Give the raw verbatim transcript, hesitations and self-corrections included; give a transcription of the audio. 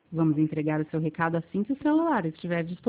Vamos entregar o seu recado assim que o celular estiver disponível.